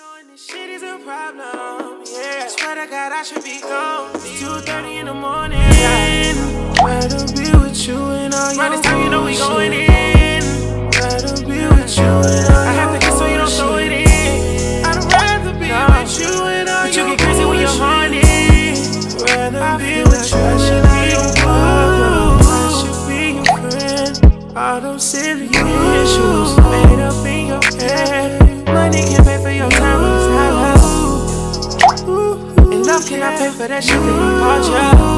knowing this shit is a problem, yeah. Swear to God I should be gone. 2:30 in the morning. Rather be with you and all your. Right this time you know we going in. Rather be with you and all. I have to get so you don't throw it in. I'd rather be with you and all. But you get crazy when you're horny. Rather be with you and all your problem. I should be your friend. All those silly issues made up in your head. Money can't pay for your time. And love cannot pay for that shit that you bought, yeah.